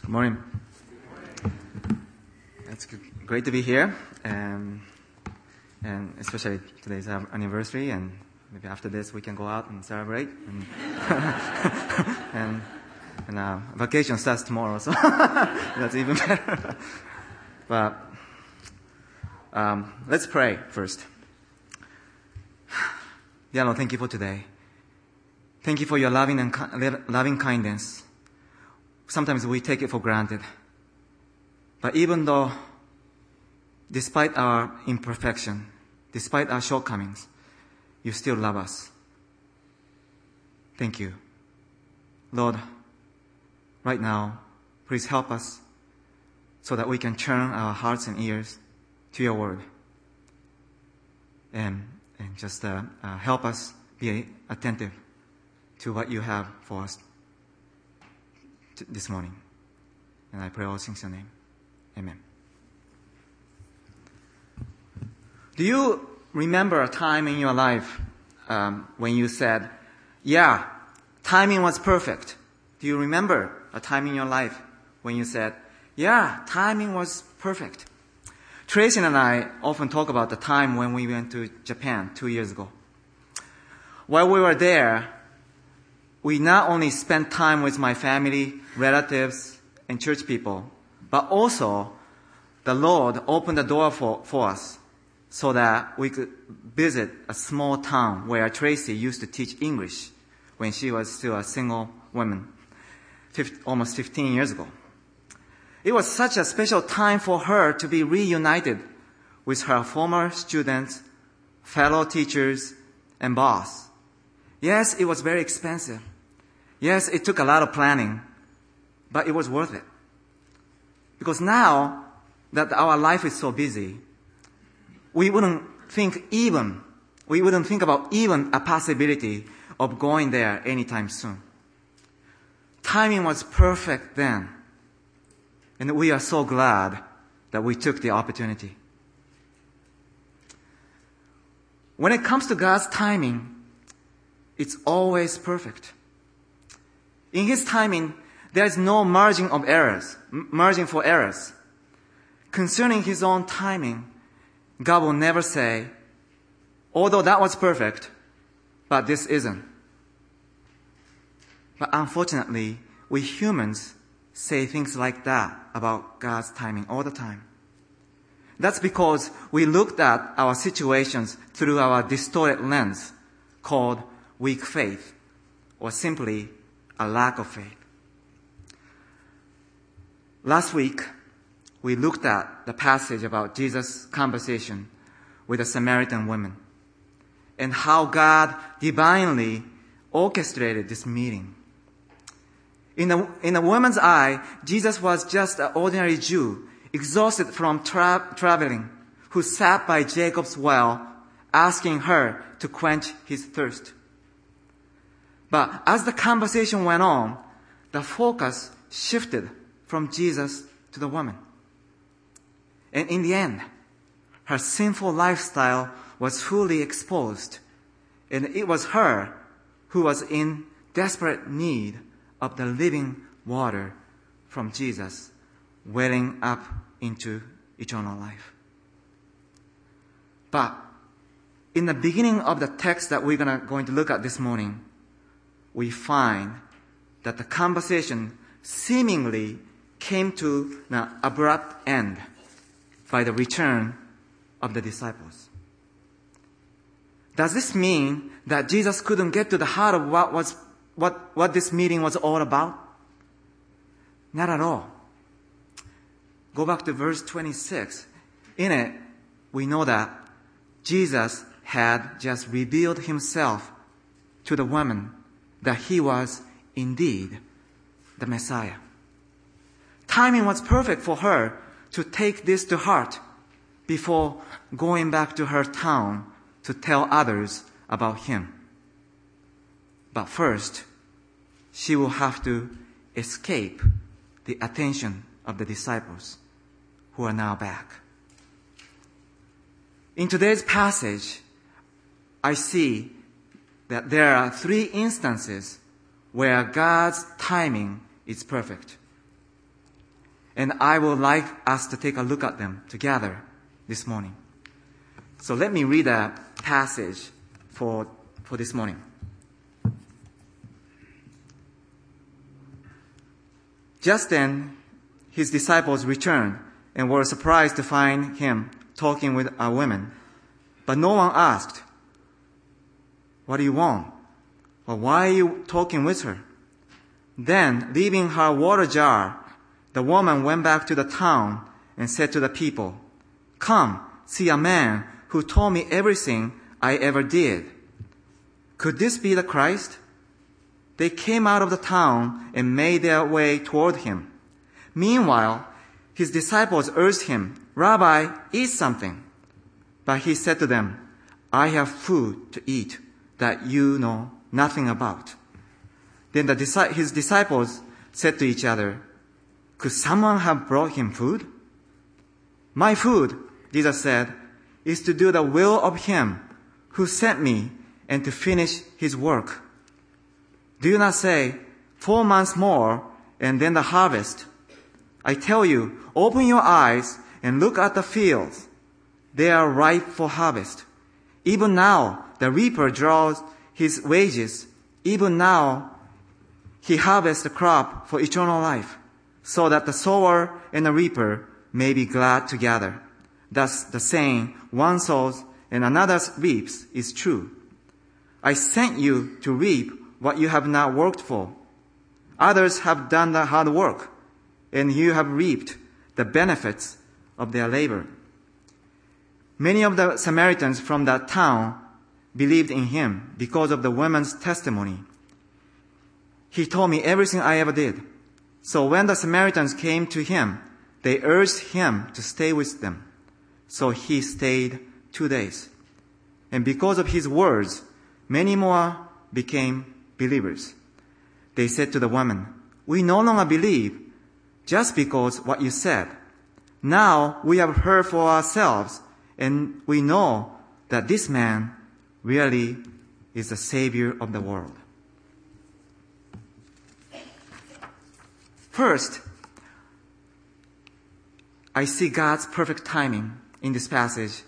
Good morning. It's great to be here, and especially today's our anniversary, and maybe after this we can go out and celebrate. And vacation starts tomorrow, so that's even better. But let's pray first. Dear Lord, thank you for today. Thank you for your loving kindness. Sometimes we take it for granted. But even though, despite our imperfection, despite our shortcomings, you still love us. Thank you. Lord, right now, please help us so that we can turn our hearts and ears to your word. And just help us be attentive to what you have for us this morning. And I pray all things in your name. Amen. Do you remember a time in your life when you said, yeah, timing was perfect? Do you remember a time in your life when you said, yeah, timing was perfect? Tracy and I often talk about the time when we went to Japan 2 years ago. While we were there, we not only spent time with my family, relatives, and church people, but also the Lord opened the door for us so that we could visit a small town where Tracy used to teach English when she was still a single woman, almost 15 years ago. It was such a special time for her to be reunited with her former students, fellow teachers, and boss. Yes, it was very expensive. Yes, it took a lot of planning, but it was worth it. Because now that our life is so busy, we wouldn't think about even a possibility of going there anytime soon. Timing was perfect then. And we are so glad that we took the opportunity. When it comes to God's timing, it's always perfect. In His timing, there is no margin for errors. Concerning His own timing, God will never say, although that was perfect, but this isn't. But unfortunately, we humans say things like that about God's timing all the time. That's because we looked at our situations through our distorted lens called weak faith, or simply a lack of faith. Last week, we looked at the passage about Jesus' conversation with a Samaritan woman and how God divinely orchestrated this meeting. In a woman's eye, Jesus was just an ordinary Jew, exhausted from traveling, who sat by Jacob's well, asking her to quench his thirst. But as the conversation went on, the focus shifted from Jesus to the woman. And in the end, her sinful lifestyle was fully exposed, and it was her who was in desperate need of the living water from Jesus welling up into eternal life. But in the beginning of the text that we're going to look at this morning, we find that the conversation seemingly came to an abrupt end by the return of the disciples. Does this mean that Jesus couldn't get to the heart of what this meeting was all about? Not at all. Go back to verse 26. In it, we know that Jesus had just revealed himself to the woman that he was indeed the Messiah. Timing was perfect for her to take this to heart before going back to her town to tell others about him. But first, she will have to escape the attention of the disciples who are now back. In today's passage, I see that there are 3 instances where God's timing is perfect. And I would like us to take a look at them together this morning. So let me read a passage for this morning. Just then, his disciples returned and were surprised to find him talking with a woman. But no one asked, "What do you want?" or "Why are you talking with her?" Then, leaving her water jar, the woman went back to the town and said to the people, "Come, see a man who told me everything I ever did. Could this be the Christ?" They came out of the town and made their way toward him. Meanwhile, his disciples urged him, "Rabbi, eat something." But he said to them, "I have food to eat that you know nothing about." Then his disciples said to each other, "Could someone have brought him food?" "My food," Jesus said, "is to do the will of him who sent me and to finish his work. Do you not say, 4 months more and then the harvest? I tell you, open your eyes and look at the fields. They are ripe for harvest. Even now the reaper draws his wages. Even now he harvests the crop for eternal life, so that the sower and the reaper may be glad together. Thus the saying, one sows and another reaps, is true. I sent you to reap what you have not worked for. Others have done the hard work, and you have reaped the benefits of their labor." Many of the Samaritans from that town believed in him because of the woman's testimony. "He told me everything I ever did." So when the Samaritans came to him, they urged him to stay with them. So he stayed 2 days. And because of his words, many more became believers. They said to the woman, "We no longer believe just because what you said. Now we have heard for ourselves, and we know that this man really is the Savior of the world." First, I see God's perfect timing in this passage.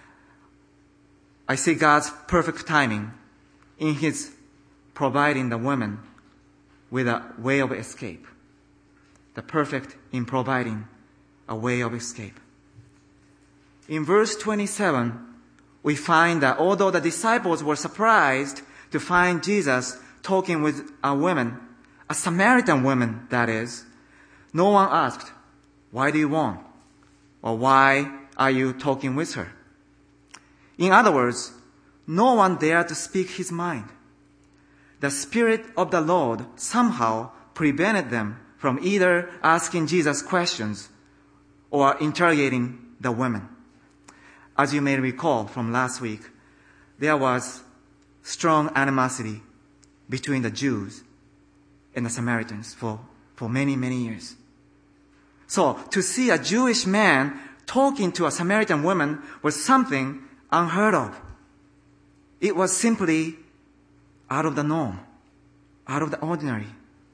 I see God's perfect timing in his providing the woman with a way of escape. The perfect in providing a way of escape. In verse 27, we find that although the disciples were surprised to find Jesus talking with a woman, a Samaritan woman that is, no one asked, "Why do you want?" or "Why are you talking with her?" In other words, no one dared to speak his mind. The Spirit of the Lord somehow prevented them from either asking Jesus questions or interrogating the woman. As you may recall from last week, there was strong animosity between the Jews and the Samaritans for many, many years. So to see a Jewish man talking to a Samaritan woman was something unheard of. It was simply out of the norm, out of the ordinary.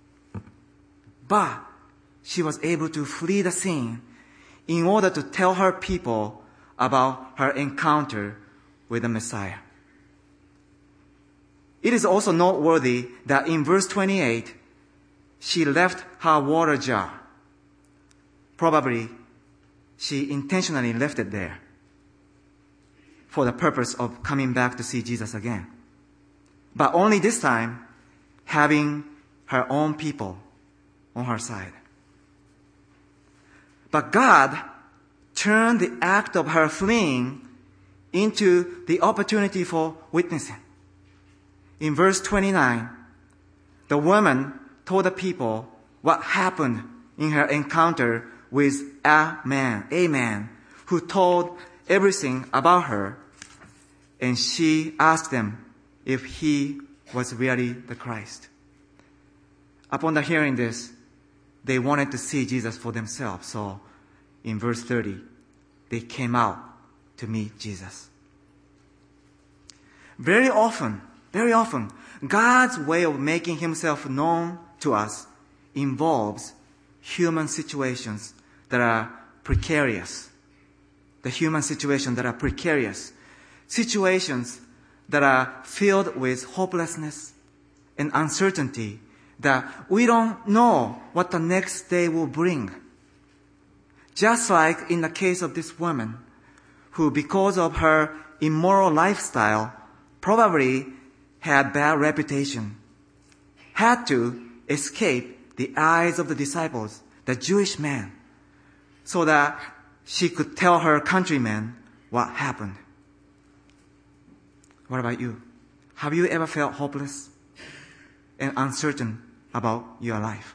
But she was able to flee the scene in order to tell her people about her encounter with the Messiah. It is also noteworthy that in verse 28, she left her water jar. Probably she intentionally left it there for the purpose of coming back to see Jesus again. But only this time, having her own people on her side. But God turned the act of her fleeing into the opportunity for witnessing. In verse 29, the woman told the people what happened in her encounter with a man who told everything about her, and she asked them if he was really the Christ. Upon the hearing this, they wanted to see Jesus for themselves. So in verse 30, they came out to meet Jesus. Very often, God's way of making himself known to us involves human situations that are precarious. The human situation that are precarious. Situations that are filled with hopelessness and uncertainty, that we don't know what the next day will bring. Just like in the case of this woman, who because of her immoral lifestyle probably had bad reputation, had to escape the eyes of the disciples, the Jewish men, so that she could tell her countrymen what happened. What about you? Have you ever felt hopeless and uncertain about your life?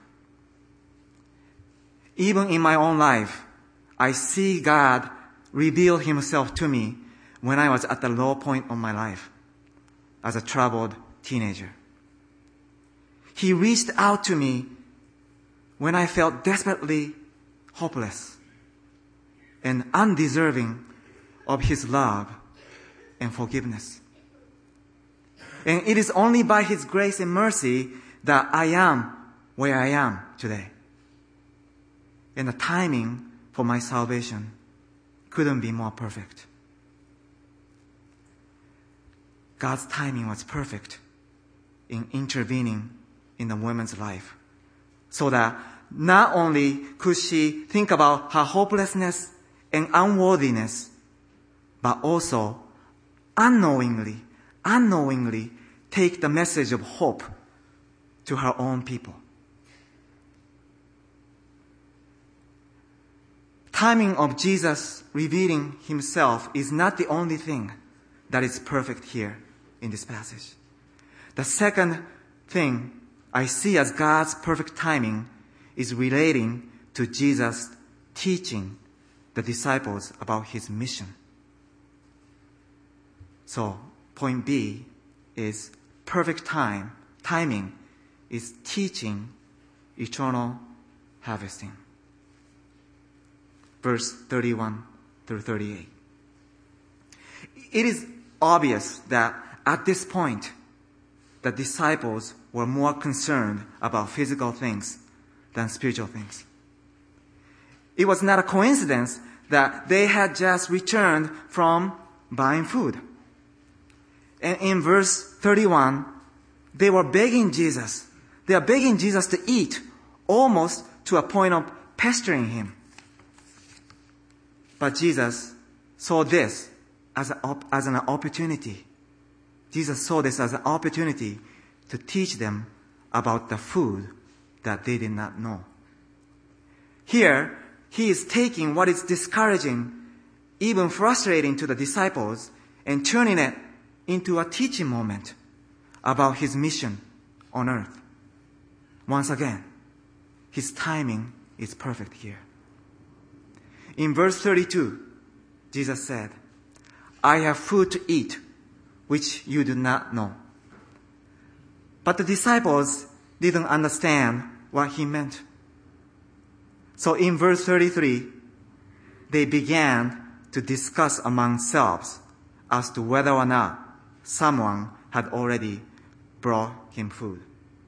Even in my own life, I see God reveal Himself to me when I was at the low point of my life as a troubled teenager. He reached out to me when I felt desperately hopeless and undeserving of His love and forgiveness. And it is only by His grace and mercy that I am where I am today. And the timing for my salvation couldn't be more perfect. God's timing was perfect in intervening in the woman's life, so that not only could she think about her hopelessness and unworthiness, but also unknowingly take the message of hope to her own people. Timing of Jesus revealing Himself is not the only thing that is perfect here in this passage. The second thing I see as God's perfect timing is relating to Jesus teaching the disciples about His mission. So, point B is perfect timing is teaching eternal harvesting. Verse 31 through 38. It is obvious that at this point, the disciples were more concerned about physical things than spiritual things. It was not a coincidence that they had just returned from buying food. And in verse 31, they were begging Jesus. They are begging Jesus to eat, almost to a point of pestering Him. But Jesus saw this as an opportunity. Jesus saw this as an opportunity to teach them about the food that they did not know. Here, He is taking what is discouraging, even frustrating to the disciples, and turning it into a teaching moment about His mission on earth. Once again, His timing is perfect here. In verse 32, Jesus said, "I have food to eat, which you do not know." But the disciples didn't understand what He meant. So in verse 33, they began to discuss among themselves as to whether or not someone had already brought Him food.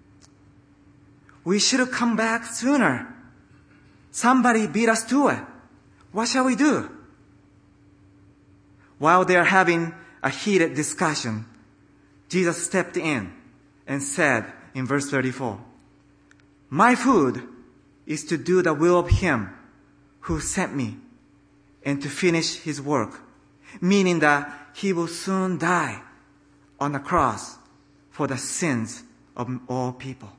"We should have come back sooner. Somebody beat us to it. What shall we do?" While they are having a heated discussion, Jesus stepped in and said in verse 34, "My food is to do the will of Him who sent me and to finish His work," meaning that He will soon die on the cross for the sins of all people.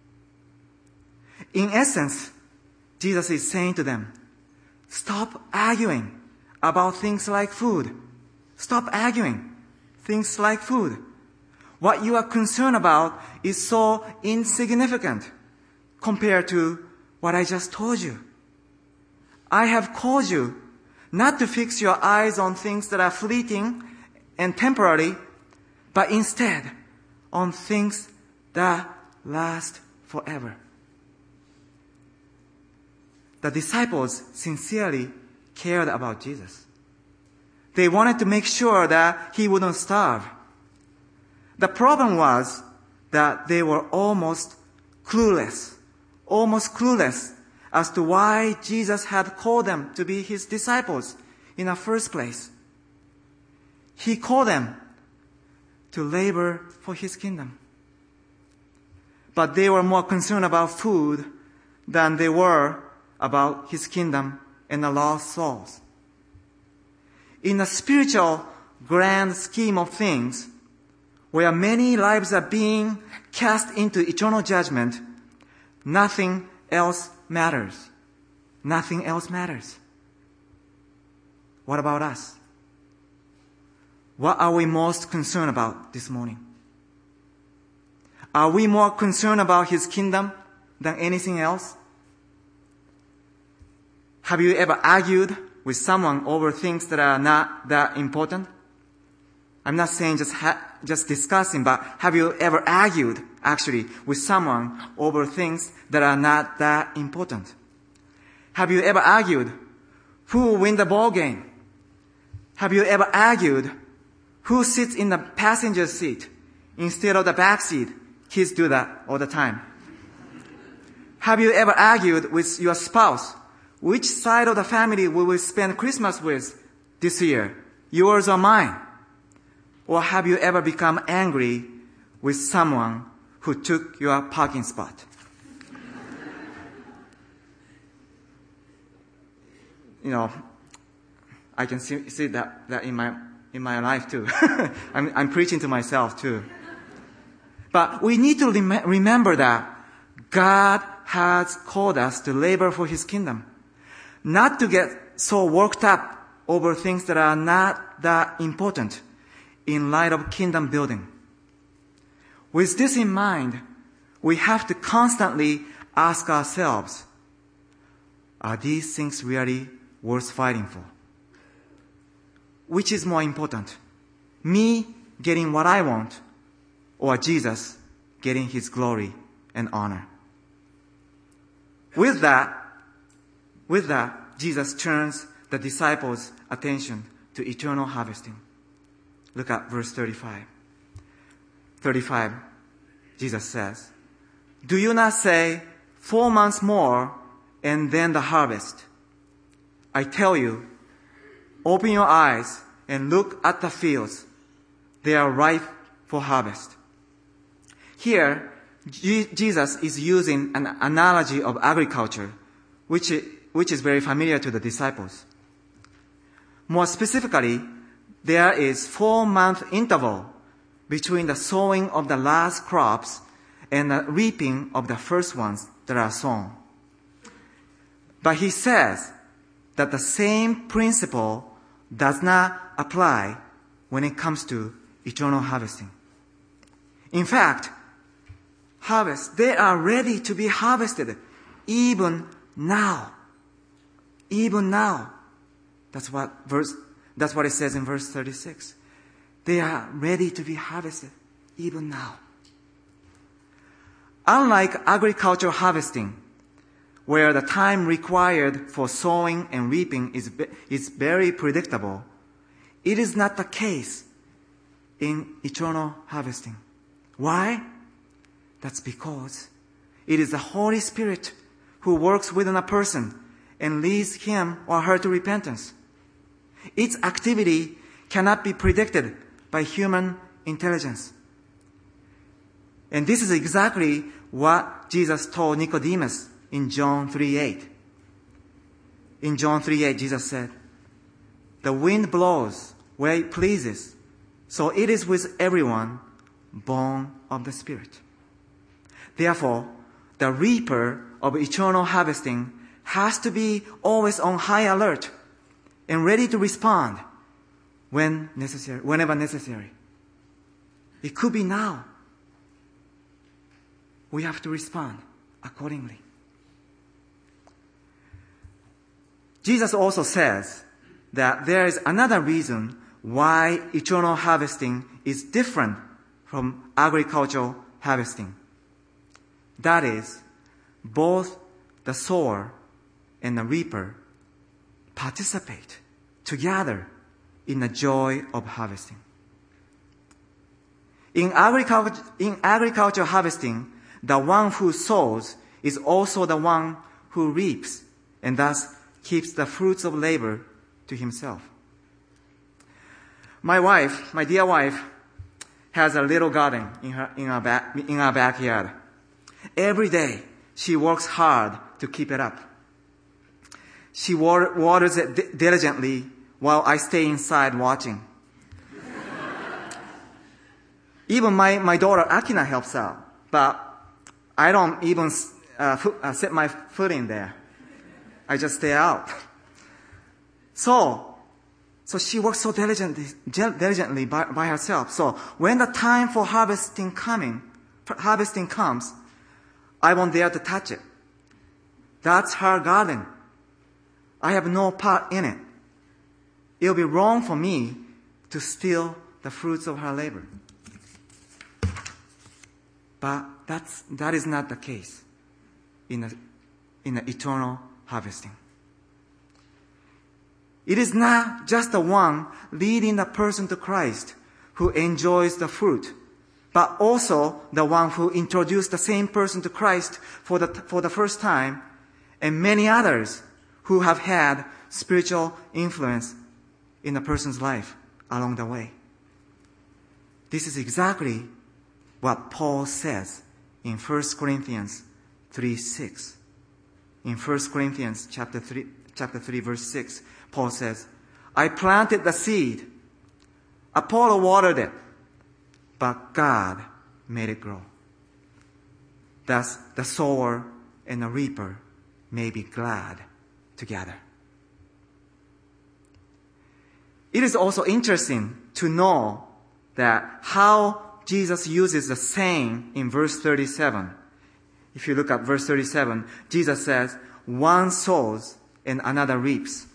In essence, Jesus is saying to them, stop arguing about things like food. Stop arguing things like food. What you are concerned about is so insignificant compared to what I just told you. I have called you not to fix your eyes on things that are fleeting and temporary, but instead on things that last forever. The disciples sincerely cared about Jesus. They wanted to make sure that He wouldn't starve. The problem was that they were almost clueless as to why Jesus had called them to be his disciples in the first place. He called them to labor for his kingdom. But they were more concerned about food than they were about his kingdom and the lost souls. In the spiritual grand scheme of things, where many lives are being cast into eternal judgment, nothing else matters. Nothing else matters. What about us? What are we most concerned about this morning? Are we more concerned about his kingdom than anything else? Have you ever argued with someone over things that are not that important? I'm not saying just discussing, but have you ever argued, actually, with someone over things that are not that important? Have you ever argued who will win the ball game? Have you ever argued who sits in the passenger seat instead of the back seat? Kids do that all the time. Have you ever argued with your spouse? Which side of the family will we spend Christmas with this year? Yours or mine? Or have you ever become angry with someone who took your parking spot? I can see that in my life too. I'm preaching to myself too. But we need to remember that God has called us to labor for his kingdom. Not to get so worked up over things that are not that important in light of kingdom building. With this in mind, we have to constantly ask ourselves, are these things really worth fighting for? Which is more important? Me getting what I want, or Jesus getting his glory and honor? With that, Jesus turns the disciples' attention to eternal harvesting. Look at verse 35. 35, Jesus says, "Do you not say, 4 months more and then the harvest? I tell you, open your eyes and look at the fields. They are ripe for harvest." Here, Jesus is using an analogy of agriculture, which is very familiar to the disciples. More specifically, there is 4-month interval between the sowing of the last crops and the reaping of the first ones that are sown. But he says that the same principle does not apply when it comes to eternal harvesting. In fact, they are ready to be harvested even now. Even now. That's what it says in verse 36. They are ready to be harvested even now. Unlike agricultural harvesting, where the time required for sowing and reaping is very predictable, it is not the case in eternal harvesting. Why? That's because it is the Holy Spirit who works within a person and leads him or her to repentance. Its activity cannot be predicted by human intelligence. And this is exactly what Jesus told Nicodemus in John 3:8. In John 3:8, Jesus said, "The wind blows where it pleases, so it is with everyone born of the Spirit." Therefore, the reaper of eternal harvesting has to be always on high alert and ready to respond whenever necessary. It could be now. We have to respond accordingly. Jesus also says that there is another reason why eternal harvesting is different from agricultural harvesting. That is, both the sower and the reaper participate together in the joy of harvesting. In agricultural harvesting, the one who sows is also the one who reaps and thus keeps the fruits of labor to himself. My dear wife, has a little garden in our backyard. Every day, she works hard to keep it up. She waters it diligently while I stay inside watching. Even my daughter Akina helps out, but I don't even set my foot in there. I just stay out. So she works so diligently by herself. So when the time for harvesting comes, I won't dare to touch it. That's her garden. I have no part in it. It'll be wrong for me to steal the fruits of her labor. But that is not the case in the eternal harvesting. It is not just the one leading the person to Christ who enjoys the fruit, but also the one who introduced the same person to Christ for the first time, and many others who have had spiritual influence in a person's life along the way. This is exactly what Paul says in 1 Corinthians 3:6. In 1 Corinthians chapter 3 verse 6, Paul says, I planted the seed, Apollo watered it, but God made it grow. Thus the sower and the reaper may be glad together. It is also interesting to know that how Jesus uses the saying in verse 37. If you look at verse 37, Jesus says, one sows and another reaps.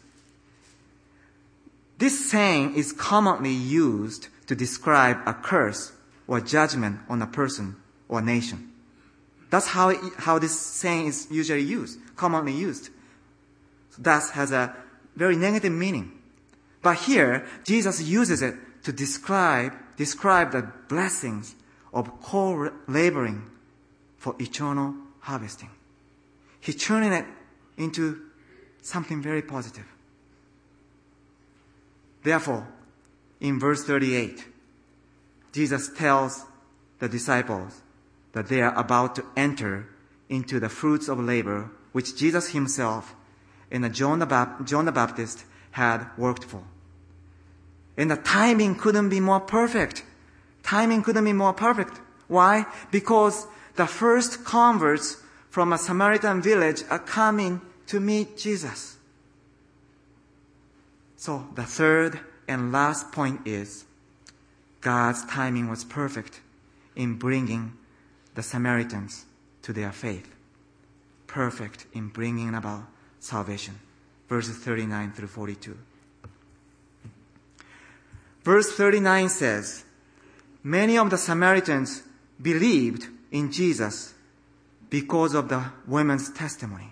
This saying is commonly used to describe a curse or judgment on a person or nation. That's how this saying is usually used, commonly used. That has a very negative meaning. But here, Jesus uses it to describe the blessings of co-laboring for eternal harvesting. He's turning it into something very positive. Therefore, in verse 38, Jesus tells the disciples that they are about to enter into the fruits of labor which Jesus himself and John the Baptist had worked for. And the timing couldn't be more perfect. Why? Because the first converts from a Samaritan village are coming to meet Jesus. So the third and last point is God's timing was perfect in bringing the Samaritans to their faith. Perfect in bringing about salvation. Verses 39 through 42. Verse 39 says, many of the Samaritans believed in Jesus because of the women's testimony.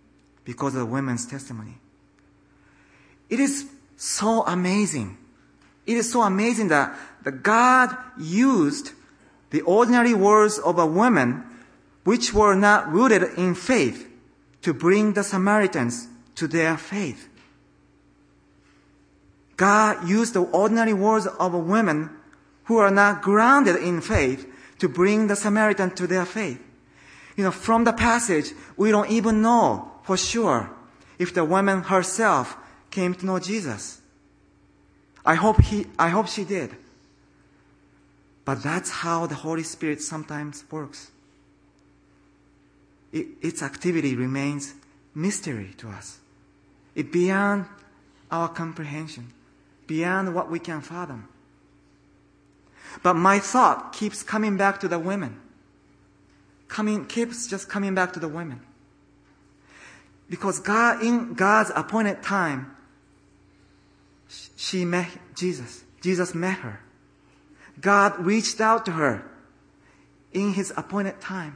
It is so amazing. It is so amazing that God used the ordinary words of a woman which were not rooted in faith to bring the Samaritans to their faith. God used the ordinary words of a woman who are not grounded in faith to bring the Samaritan to their faith. From the passage, we don't even know for sure if the woman herself came to know Jesus. I hope she did. But that's how the Holy Spirit sometimes works. Its activity remains mystery to us. It's beyond our comprehension, beyond what we can fathom. But my thought keeps coming back to the women. Keeps just coming back to the women. Because God, in God's appointed time, she met Jesus. Jesus met her. God reached out to her in His appointed time.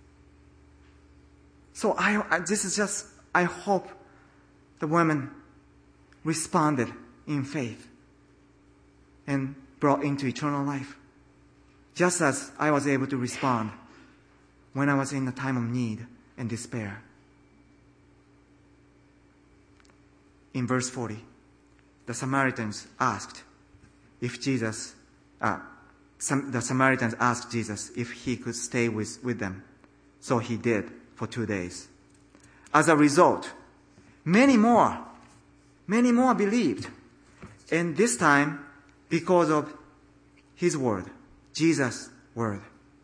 So I hope the women responded in faith and brought into eternal life. Just as I was able to respond when I was in a time of need and despair. in verse 40, the Samaritans asked Jesus if he could stay with them. So he did for 2 days. As a result, many more believed. And this time, because of his word, Jesus' word.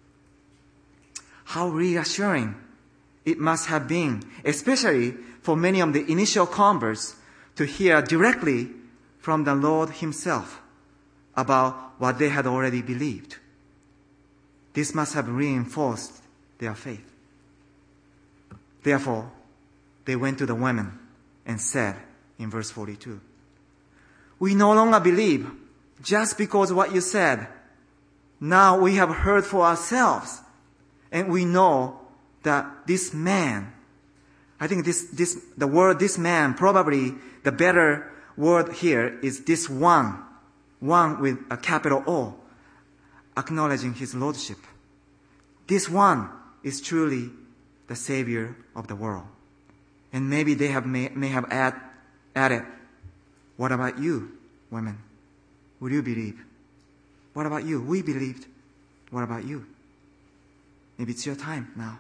How reassuring it must have been, especially for many of the initial converts, to hear directly from the Lord himself about what they had already believed. This must have reinforced their faith. Therefore, they went to the women and said in verse 42, "We no longer believe just because of what you said. Now we have heard for ourselves, and we know that this man," I think the word "this man," probably the better word here is "this one with a capital O, acknowledging his lordship. This one is truly the Savior of the world. And maybe they may have added, "What about you, women? Will you believe? What about you? We believed. What about you? Maybe it's your time now."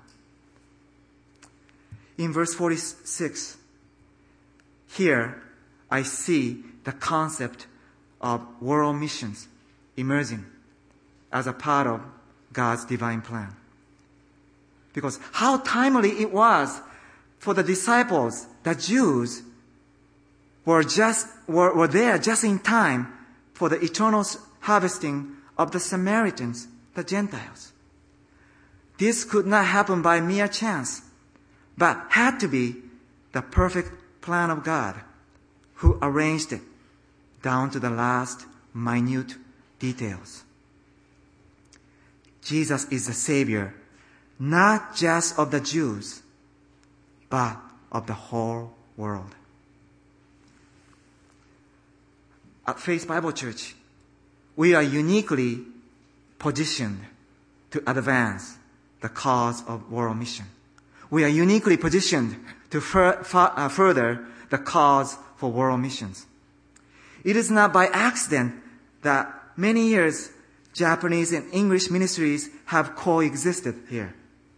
In verse 46, here I see the concept of world missions emerging as a part of God's divine plan. Because how timely it was for the disciples, the Jews, were there just in time for the eternal harvesting of the Samaritans, the Gentiles. This could not happen by mere chance, but had to be the perfect plan of God, who arranged it down to the last minute details. Jesus is the Savior, not just of the Jews, but of the whole world. At Faith Bible Church, we are uniquely positioned to advance the cause of world mission. We are uniquely positioned to further the cause for world missions. It is not by accident that many years Japanese and English ministries have coexisted here.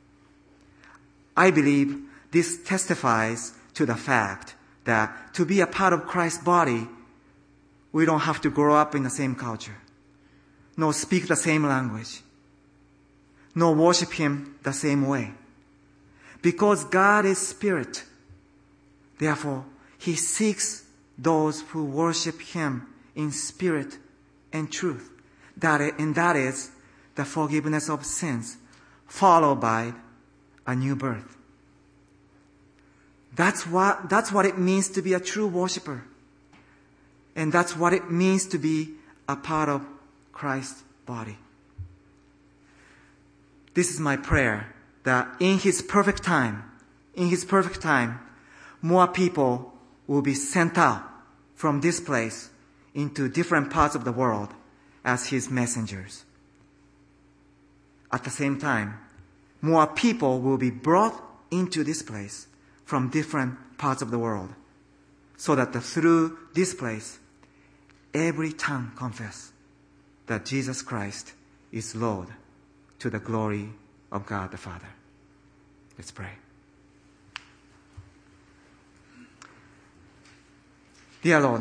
I believe this testifies to the fact that to be a part of Christ's body, we don't have to grow up in the same culture, nor speak the same language, nor worship Him the same way. Because God is Spirit, therefore He seeks those who worship Him in spirit and truth. That is the forgiveness of sins, followed by a new birth. That's what it means to be a true worshiper. And that's what it means to be a part of Christ's body. This is my prayer, that in His perfect time, more people will be sent out from this place into different parts of the world as His messengers. At the same time, more people will be brought into this place from different parts of the world, so that through this place, every tongue confess that Jesus Christ is Lord, to the glory of God the Father. Let's pray. Dear Lord,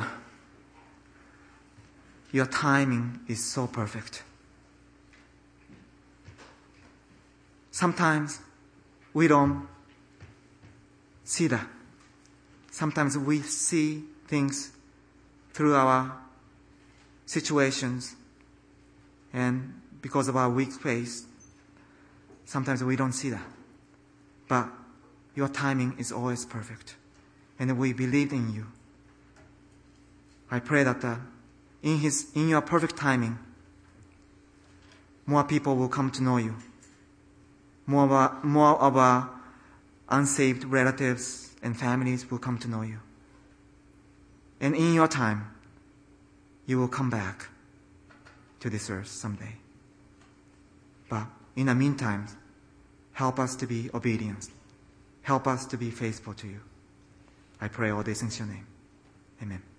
your timing is so perfect. Sometimes we don't see that. Sometimes we see things through our situations, and because of our weak faith, sometimes we don't see that. But your timing is always perfect, and we believe in you. I pray that in your perfect timing, more people will come to know you. More of our unsaved relatives and families will come to know you. And in your time, you will come back to this earth someday. But in the meantime, help us to be obedient. Help us to be faithful to you. I pray all this in your name. Amen.